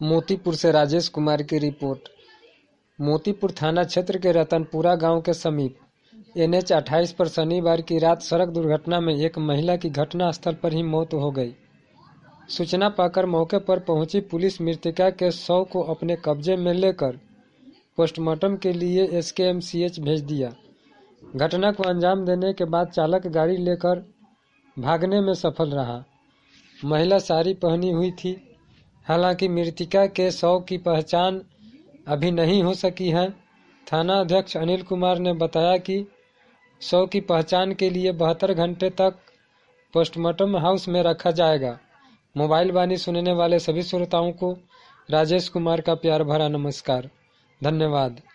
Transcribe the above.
मोतीपुर से राजेश कुमार की रिपोर्ट। मोतीपुर थाना क्षेत्र के रतनपुरा गांव के समीप NH 28 पर शनिवार की रात सड़क दुर्घटना में एक महिला की घटनास्थल पर ही मौत हो गई। सूचना पाकर मौके पर पहुंची पुलिस मृतका के शव को अपने कब्जे में लेकर पोस्टमार्टम के लिए SKMCH भेज दिया। घटना को अंजाम देने के बाद चालक गाड़ी लेकर भागने में सफल रहा। महिला साड़ी पहनी हुई थी। हालांकि मृतका के शव की पहचान अभी नहीं हो सकी है। थाना अध्यक्ष अनिल कुमार ने बताया कि शव की पहचान के लिए 72 घंटे तक पोस्टमार्टम हाउस में रखा जाएगा। मोबाइल वाणी सुनने वाले सभी श्रोताओं को राजेश कुमार का प्यार भरा नमस्कार। धन्यवाद।